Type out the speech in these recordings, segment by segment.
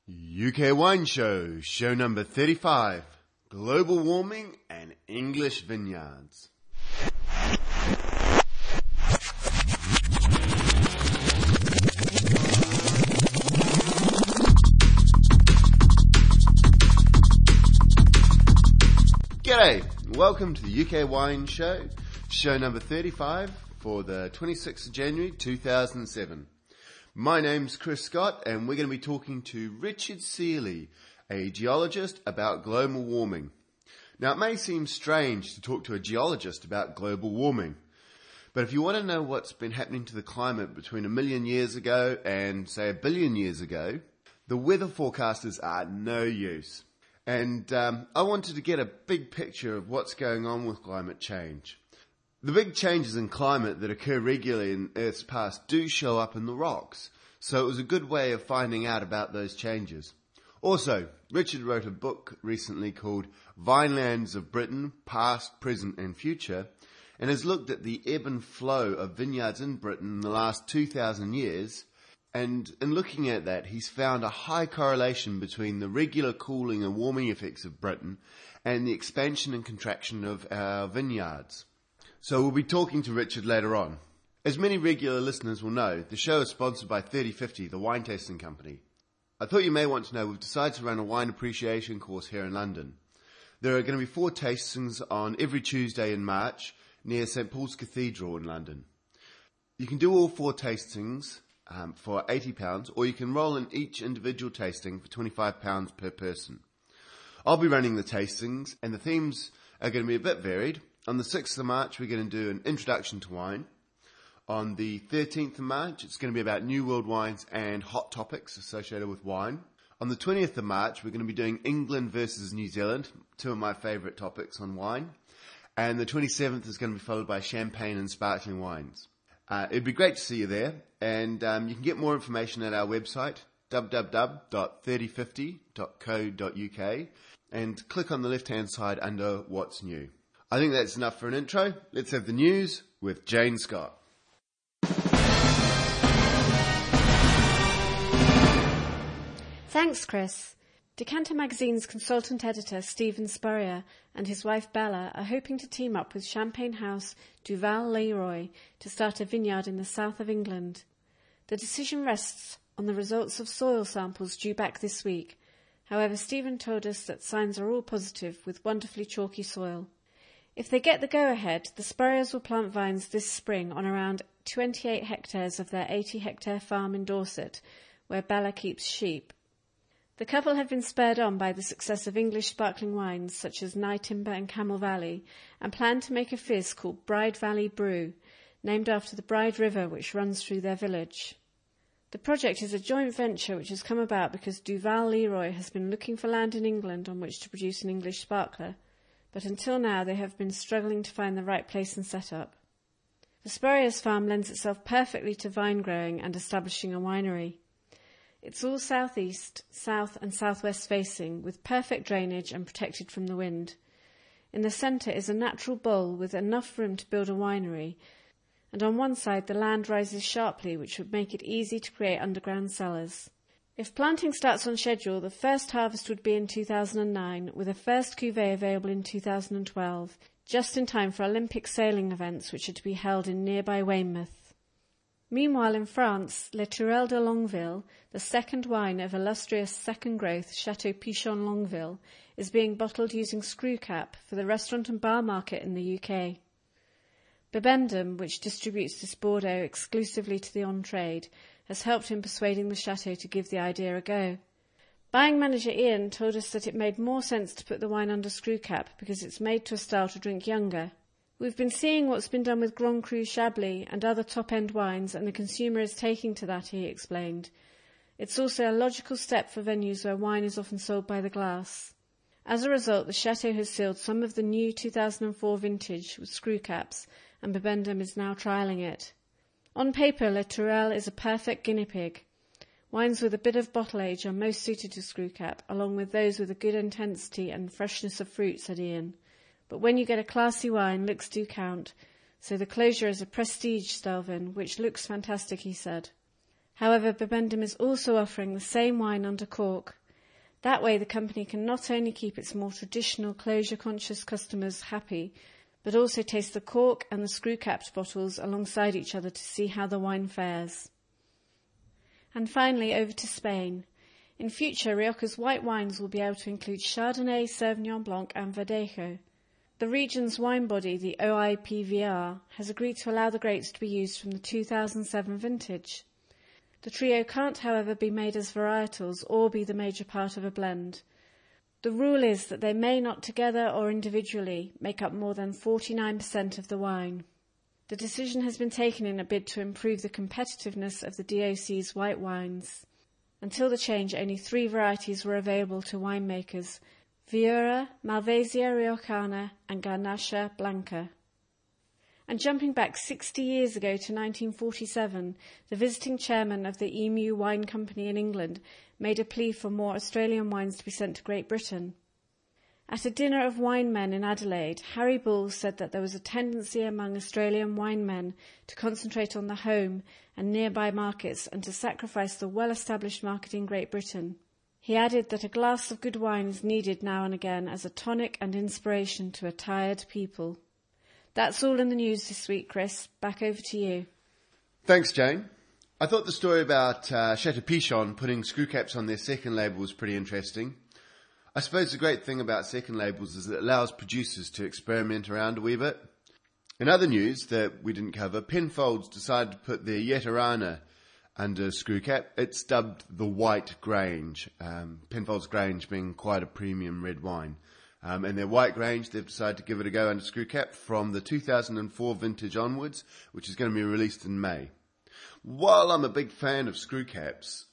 UK Wine Show, show number 35, Global Warming and English Vineyards. G'day, welcome to the UK Wine Show, show number 35 for the 26th of January 2007. My name's Chris Scott and we're going to be talking to Richard Seeley, a geologist, about global warming. Now it may seem strange to talk to a geologist about global warming, but if you want to know what's been happening to the climate between 1 million years ago and say 1 billion years ago, the weather forecasters are no use. And I wanted to get a big picture of what's going on with climate change. The big changes in climate that occur regularly in Earth's past do show up in the rocks, so it was a good way of finding out about those changes. Also, Richard wrote a book recently called Vinelands of Britain, Past, Present and Future, and has looked at the ebb and flow of vineyards in Britain in the last 2,000 years, and in looking at that, he's found a high correlation between the regular cooling and warming effects of Britain and the expansion and contraction of our vineyards. So we'll be talking to Richard later on. As many regular listeners will know, the show is sponsored by 3050, the wine tasting company. I thought you may want to know we've decided to run a wine appreciation course here in London. There are going to be 4 tastings on every Tuesday in March near St Paul's Cathedral in London. You can do all 4 tastings for £80, or you can roll in each individual tasting for £25 per person. I'll be running the tastings and the themes are going to be a bit varied. On the 6th of March, we're going to do an introduction to wine. On the 13th of March, it's going to be about New World wines and hot topics associated with wine. On the 20th of March, we're going to be doing England versus New Zealand, 2 of my favourite topics on wine. And the 27th is going to be followed by champagne and sparkling wines. It'd be great to see you there. And you can get more information at our website, www.3050.co.uk, and click on the left-hand side under What's New. I think that's enough for an intro. Let's have the news with Jane Scott. Thanks, Chris. Decanter Magazine's consultant editor Stephen Spurrier and his wife Bella are hoping to team up with champagne house Duval Leroy to start a vineyard in the south of England. The decision rests on the results of soil samples due back this week. However, Stephen told us that signs are all positive with wonderfully chalky soil. If they get the go-ahead, the Spurriers will plant vines this spring on around 28 hectares of their 80-hectare farm in Dorset, where Bella keeps sheep. The couple have been spurred on by the success of English sparkling wines such as Nye Timber and Camel Valley, and plan to make a fizz called Bride Valley Brew, named after the Bride River which runs through their village. The project is a joint venture which has come about because Duval Leroy has been looking for land in England on which to produce an English sparkler, but until now they have been struggling to find the right place and setup. The Spurriers farm lends itself perfectly to vine growing and establishing a winery. It's all southeast, south and southwest facing, with perfect drainage and protected from the wind. In the centre is a natural bowl with enough room to build a winery, and on one side the land rises sharply, which would make it easy to create underground cellars. If planting starts on schedule, the first harvest would be in 2009, with a first cuvée available in 2012, just in time for Olympic sailing events which are to be held in nearby Weymouth. Meanwhile in France, Les Tourelles de Longueville, the second wine of illustrious second growth Chateau Pichon Longueville, is being bottled using screw cap for the restaurant and bar market in the UK. Bibendum, which distributes this Bordeaux exclusively to the on-trade, has helped in persuading the chateau to give the idea a go. Buying manager Ian told us that it made more sense to put the wine under screw cap because it's made to a style to drink younger. We've been seeing what's been done with Grand Cru Chablis and other top-end wines, and the consumer is taking to that, he explained. It's also a logical step for venues where wine is often sold by the glass. As a result, the chateau has sealed some of the new 2004 vintage with screw caps, and Bibendum is now trialling it. On paper, Les Tourelles is a perfect guinea pig. Wines with a bit of bottle age are most suited to screw cap, along with those with a good intensity and freshness of fruit, said Ian. But when you get a classy wine, looks do count, so the closure is a prestige Stelvin, which looks fantastic, he said. However, Bibendum is also offering the same wine under cork. That way the company can not only keep its more traditional closure-conscious customers happy, but also taste the cork and the screw-capped bottles alongside each other to see how the wine fares. And finally, over to Spain. In future, Rioja's white wines will be able to include Chardonnay, Sauvignon Blanc and Verdejo. The region's wine body, the OIPVR, has agreed to allow the grapes to be used from the 2007 vintage. The trio can't, however, be made as varietals or be the major part of a blend. The rule is that they may not together or individually make up more than 49% of the wine. The decision has been taken in a bid to improve the competitiveness of the DOC's white wines. Until the change, only 3 varieties were available to winemakers: Viura, Malvasia Riojana and Garnacha Blanca. And jumping back 60 years ago to 1947, the visiting chairman of the EMU Wine Company in England made a plea for more Australian wines to be sent to Great Britain. At a dinner of wine men in Adelaide, Harry Bull said that there was a tendency among Australian wine men to concentrate on the home and nearby markets and to sacrifice the well-established market in Great Britain. He added that a glass of good wine is needed now and again as a tonic and inspiration to a tired people. That's all in the news this week, Chris. Back over to you. Thanks, Jane. I thought the story about Chateau Pichon putting screw caps on their second label was pretty interesting. I suppose the great thing about second labels is that it allows producers to experiment around a wee bit. In other news that we didn't cover, Penfolds decided to put their Yeterana under screw cap. It's dubbed the White Grange, Penfolds Grange being quite a premium red wine. And their White Grange, they've decided to give it a go under screw cap from the 2004 vintage onwards, which is going to be released in May. While I'm a big fan of screw caps,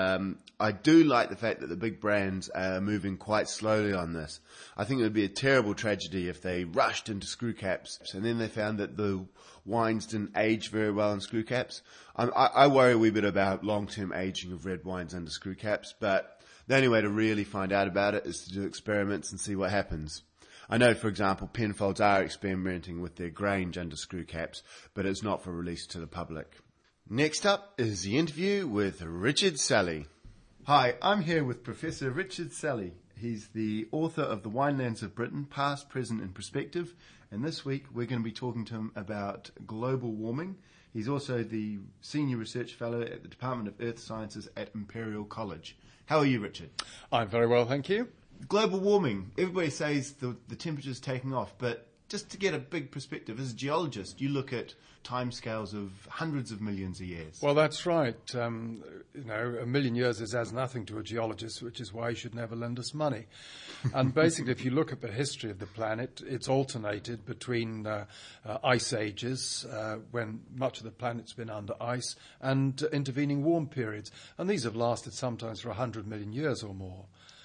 I do like the fact that the big brands are moving quite slowly on this. I think it would be a terrible tragedy if they rushed into screw caps and then they found that the wines didn't age very well in screw caps. I worry a wee bit about long-term aging of red wines under screw caps, but the only way to really find out about it is to do experiments and see what happens. I know, for example, Penfolds are experimenting with their Grange under screw caps, but it's not for release to the public. Next up is the interview with Richard Salley. Hi, I'm here with Professor Richard Salley. He's the author of The Winelands of Britain, Past, Present and Perspective. And this week we're going to be talking to him about global warming. He's also the Senior Research Fellow at the Department of Earth Sciences at Imperial College. How are you, Richard? I'm very well, thank you. Global warming. Everybody says the temperature's taking off, but just to get a big perspective, as a geologist, you look at timescales of hundreds of millions of years. Well, that's right. A million years is as nothing to a geologist, which is why he should never lend us money. And basically, if you look at the history of the planet, it's alternated between ice ages, when much of the planet's been under ice, and intervening warm periods. And these have lasted sometimes for 100 million years or more.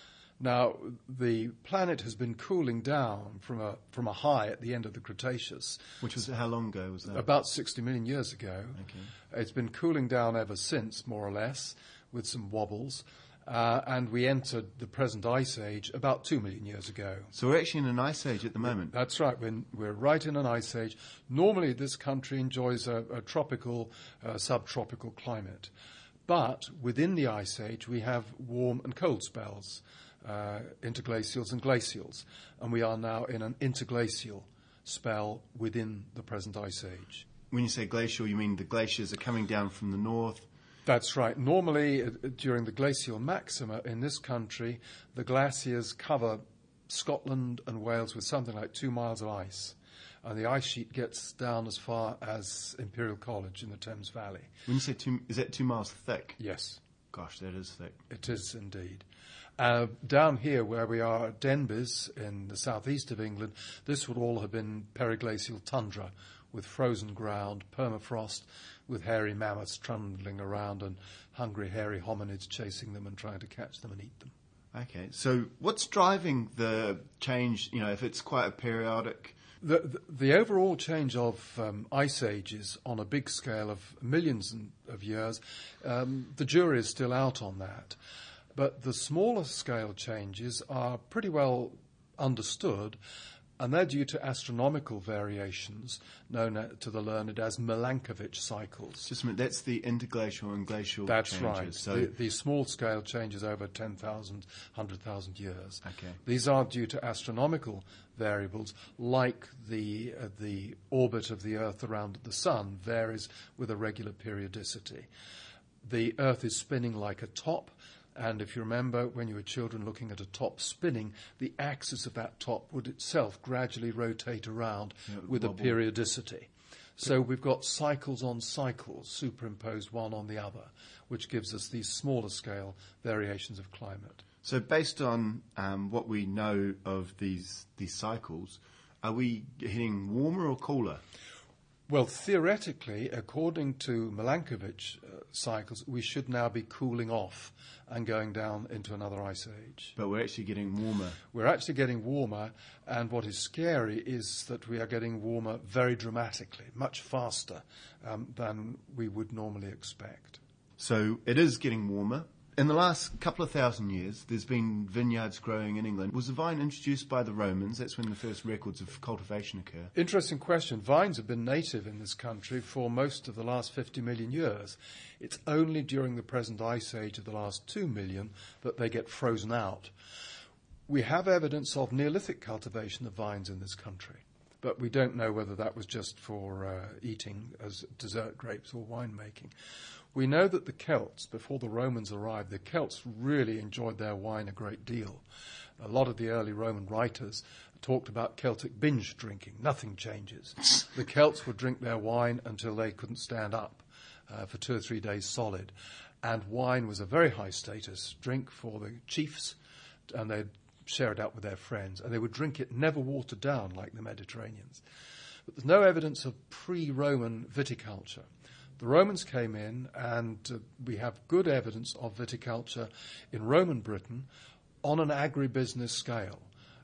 Now, the planet has been cooling down from a high at the end of the Cretaceous. Which was, how long ago was that? About 60 million years ago. Okay. It's been cooling down ever since, more or less, with some wobbles. And we entered the present ice age about 2 million years ago. So we're actually in an ice age at the moment? That's right. We're right in an ice age. Normally, this country enjoys a tropical, subtropical climate. But within the ice age, we have warm and cold spells. Interglacials and glacials, and we are now in an interglacial spell within the present ice age. When you say glacial, you mean the glaciers are coming down from the north? That's right. Normally, during the glacial maxima in this country, the glaciers cover Scotland and Wales with something like 2 miles of ice, and the ice sheet gets down as far as Imperial College in the Thames Valley. When you say is that 2 miles thick? Yes. Gosh, that is thick. It is indeed. Down here where we are at Denbies in the southeast of England, this would all have been periglacial tundra with frozen ground, permafrost, with hairy mammoths trundling around and hungry, hairy hominids chasing them and trying to catch them and eat them. Okay, so what's driving the change, if it's quite a periodic? The overall change of ice ages on a big scale of millions of years, the jury is still out on that. But the smaller scale changes are pretty well understood, And they're due to astronomical variations known to the learned as Milankovitch cycles. Just a minute, that's the interglacial and glacial That's changes. right. So The small-scale changes over 10,000, 100,000 years. Okay. These are due to astronomical variables, like the orbit of the Earth around the Sun varies with a regular periodicity. The Earth is spinning like a top, and if you remember when you were children looking at a top spinning, the axis of that top would itself gradually rotate around with a periodicity. So we've got cycles on cycles superimposed one on the other, which gives us these smaller scale variations of climate. So based on what we know of these cycles, are we getting warmer or cooler? Well, theoretically, according to Milankovitch cycles, we should now be cooling off and going down into another ice age. But we're actually getting warmer. We're actually getting warmer, and what is scary is that we are getting warmer very dramatically, much faster than we would normally expect. So it is getting warmer. In the last couple of thousand years, there's been vineyards growing in England. Was the vine introduced by the Romans? That's when the first records of cultivation occur. Interesting question. Vines have been native in this country for most of the last 50 million years. It's only during the present ice age of the last 2 million that they get frozen out. We have evidence of Neolithic cultivation of vines in this country, but we don't know whether that was just for eating as dessert grapes or winemaking. We know that the Celts, before the Romans arrived, the Celts really enjoyed their wine a great deal. A lot of the early Roman writers talked about Celtic binge drinking. Nothing changes. The Celts would drink their wine until they couldn't stand up for 2 or 3 days solid. And wine was a very high status drink for the chiefs, and they'd share it out with their friends. And they would drink it never watered down like the Mediterraneans. But there's no evidence of pre-Roman viticulture. The Romans came in, and we have good evidence of viticulture in Roman Britain on an agribusiness scale.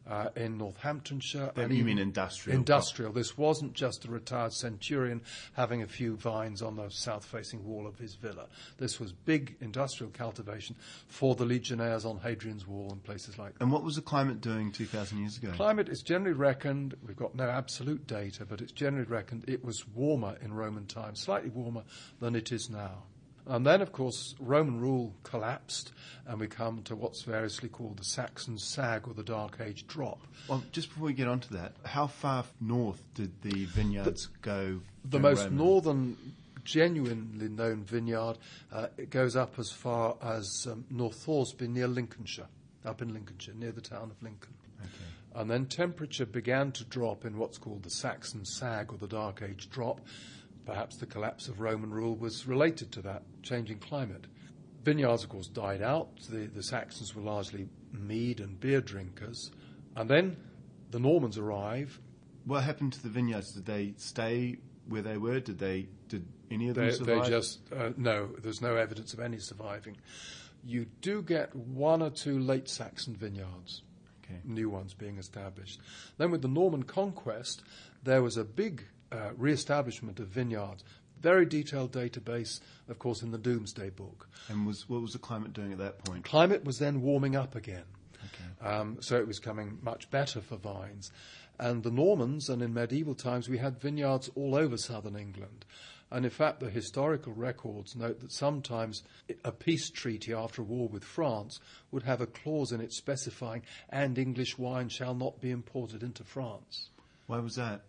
In Northamptonshire. You mean industrial? Industrial. This wasn't just a retired centurion having a few vines on the south-facing wall of his villa. This was big industrial cultivation for the legionnaires on Hadrian's Wall and places like that. And what was the climate doing 2,000 years ago? Climate is generally reckoned, we've got no absolute data, but it's generally reckoned it was warmer in Roman times, slightly warmer than it is now. And then, of course, Roman rule collapsed, and we come to what's variously called the Saxon Sag, or the Dark Age drop. Well, just before we get on to that, how far north did the vineyards go? The most northern, genuinely known vineyard, it goes up as far as North Thoresby, near Lincolnshire, up in Lincolnshire, near the town of Lincoln. Okay. And then temperature began to drop in what's called the Saxon Sag, or the Dark Age drop. Perhaps the collapse of Roman rule was related to that changing climate. Vineyards, of course, died out. The Saxons were largely mead and beer drinkers. And then the Normans arrive. What happened to the vineyards? Did they stay where they were? Did any of them survive? They just, no, there's no evidence of any surviving. You do get 1 or 2 late Saxon vineyards, new ones being established. Then with the Norman conquest, there was a big re-establishment of vineyards. Very detailed database, of course, in the Domesday Book. And what was the climate doing at that point? Climate was then warming up again. Okay. So it was coming much better for vines. And the Normans, and in medieval times, we had vineyards all over southern England. And in fact, the historical records note that sometimes a peace treaty after a war with France would have a clause in it specifying, and English wine shall not be imported into France. Why was that?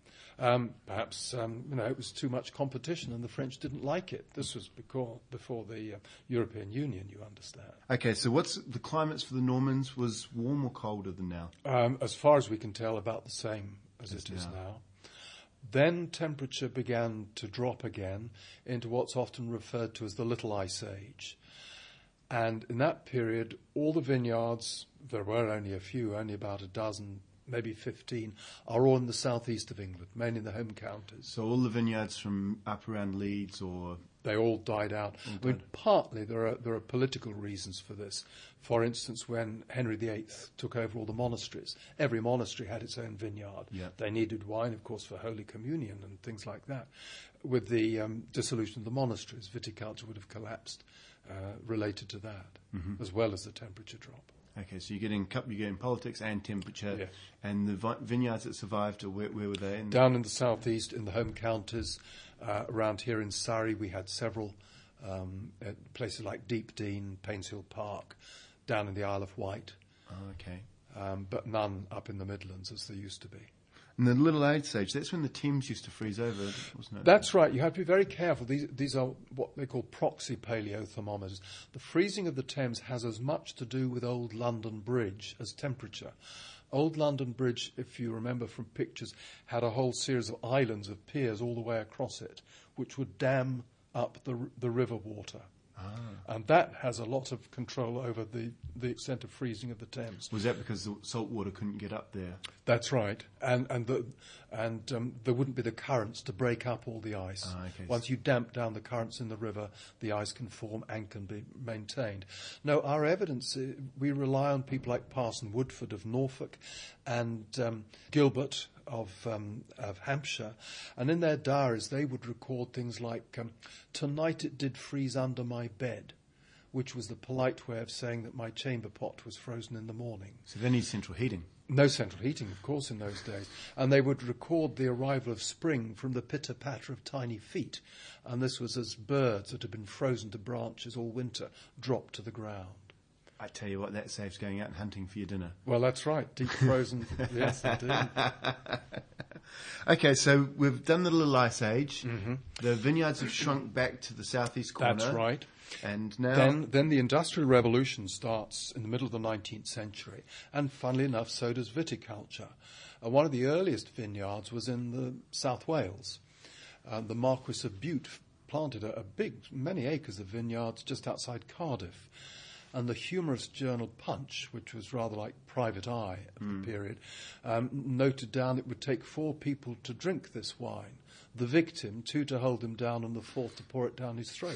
Perhaps it was too much competition and the French didn't like it. This was before the European Union, you understand. Okay, so what's the climates for the Normans? Was warm or colder than now? As far as we can tell, about the same as it is now. Then temperature began to drop again into what's often referred to as the Little Ice Age. And in that period, all the vineyards, there were only a few, only about a dozen, maybe 15, are all in the southeast of England, mainly in the home counties. So all the vineyards from up around Leeds, or they all died out. I mean, partly there are political reasons for this. For instance, when Henry VIII took over all the monasteries, every monastery had its own vineyard. Yeah. They needed wine, of course, for Holy Communion and things like that. With the dissolution of the monasteries, viticulture would have collapsed related to that, as well as the temperature drop. Okay, so you're getting politics and temperature. Yeah. And the vineyards that survived, where were they? Down in the southeast, in the home counties, around here in Surrey, we had several at places like Deepdene, Painshill Park, down in the Isle of Wight. Oh, okay. But none up in the Midlands as there used to be. And the Little Ice Age, that's when the Thames used to freeze over, wasn't it? That's right. You have to be very careful. These are what they call proxy paleothermometers. The freezing of the Thames has as much to do with Old London Bridge as temperature. Old London Bridge, if you remember from pictures, had a whole series of islands of piers all the way across it, which would dam up the river water. And that has a lot of control over the extent of freezing of the Thames. Was that because the salt water couldn't get up there? That's right, and there wouldn't be the currents to break up all the ice. Okay. Once you damp down the currents in the river, the ice can form and can be maintained. No, our evidence, we rely on people like Parson Woodford of Norfolk and Gilbert of Hampshire, and in their diaries they would record things like, "Tonight it did freeze under my bed," which was the polite way of saying that my chamber pot was frozen in the morning. So they need central heating. No central heating, of course, in those days. And they would record the arrival of spring from the pitter-patter of tiny feet. And this was as birds that had been frozen to branches all winter dropped to the ground. I tell you what, that saves going out and hunting for your dinner. Well, that's right. Deep frozen. Yes, indeed. Okay, so we've done the Little Ice Age. Mm-hmm. The vineyards have shrunk back to the southeast corner. That's right. And now... Then the Industrial Revolution starts in the middle of the 19th century. And funnily enough, so does viticulture. One of the earliest vineyards was in the South Wales. The Marquis of Bute planted many acres of vineyards just outside Cardiff. And the humorous journal Punch, which was rather like Private Eye at the period, noted down it would take 4 people to drink this wine. The victim, 2 to hold him down, and the 4th to pour it down his throat.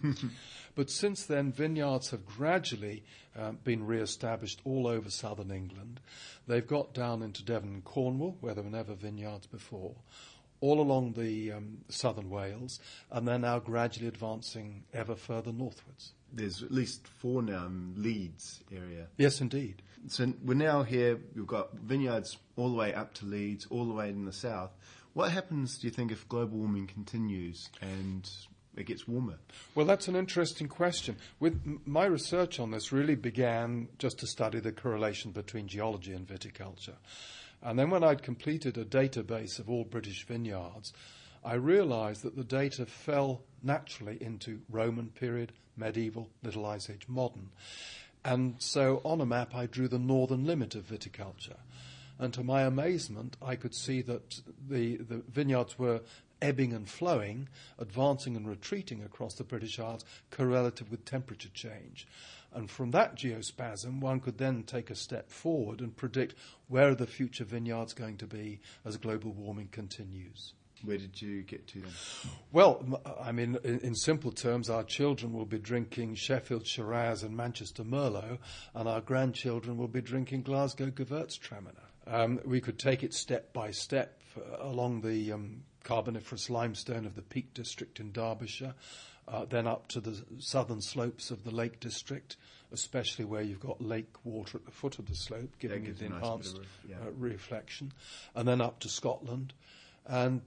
But since then, vineyards have gradually been re-established all over southern England. They've got down into Devon and Cornwall, where there were never vineyards before, all along the southern Wales, and they're now gradually advancing ever further northwards. There's at least 4 now in Leeds area. Yes, indeed. So we're now here, we've got vineyards all the way up to Leeds, all the way in the south. What happens, do you think, if global warming continues and it gets warmer? Well, that's an interesting question. My research on this really began just to study the correlation between geology and viticulture. And then when I'd completed a database of all British vineyards, I realized that the data fell naturally into Roman period, medieval, Little Ice Age, modern. And so on a map I drew the northern limit of viticulture. And to my amazement, I could see that the vineyards were ebbing and flowing, advancing and retreating across the British Isles, correlative with temperature change. And from that geospasm, one could then take a step forward and predict where are the future vineyards going to be as global warming continues. Where did you get to then? Well, I mean, in simple terms, our children will be drinking Sheffield Shiraz and Manchester Merlot, and our grandchildren will be drinking Glasgow Gewürztraminer. We could take it step by step along the Carboniferous limestone of the Peak District in Derbyshire, then up to the southern slopes of the Lake District, especially where you've got lake water at the foot of the slope, giving it enhanced reflection, and then up to Scotland. And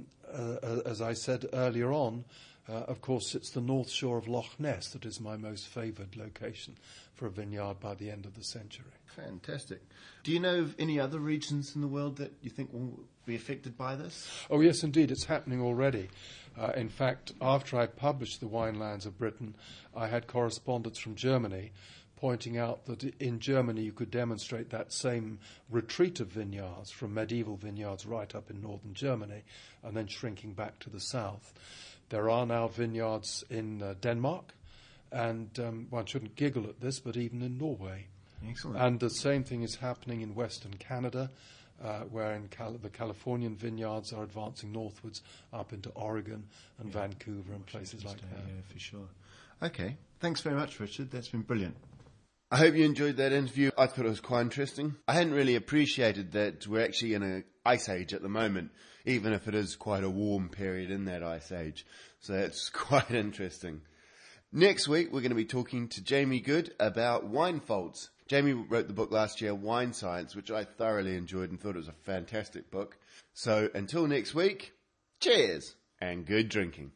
as I said earlier on, of course, it's the north shore of Loch Ness that is my most favoured location for a vineyard by the end of the century. Fantastic. Do you know of any other regions in the world that you think will be affected by this? Oh, yes, indeed. It's happening already. In fact, after I published The Winelands of Britain, I had correspondence from Germany pointing out that in Germany you could demonstrate that same retreat of vineyards from medieval vineyards right up in northern Germany and then shrinking back to the south. There are now vineyards in Denmark, and one shouldn't giggle at this, but even in Norway. Excellent. And the same thing is happening in Western Canada, where the Californian vineyards are advancing northwards up into Oregon and Vancouver and places like that. Yeah, for sure. Okay. Thanks very much, Richard. That's been brilliant. I hope you enjoyed that interview. I thought it was quite interesting. I hadn't really appreciated that we're actually in an ice age at the moment, even if it is quite a warm period in that ice age. So that's quite interesting. Next week, we're going to be talking to Jamie Good about wine faults. Jamie wrote the book last year, Wine Science, which I thoroughly enjoyed and thought it was a fantastic book. So until next week, cheers and good drinking.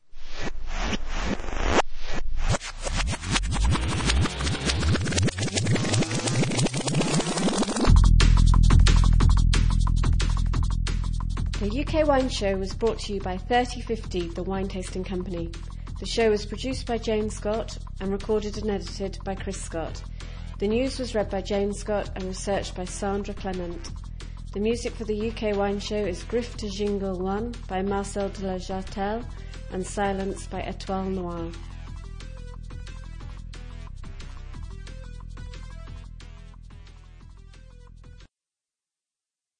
The UK Wine Show was brought to you by 3050, the wine tasting company. The show was produced by Jane Scott and recorded and edited by Chris Scott. The news was read by Jane Scott and researched by Sandra Clement. The music for the UK Wine Show is Griffe de Jingle 1 by Marcel de la Jartelle and Silence by Etoile Noire.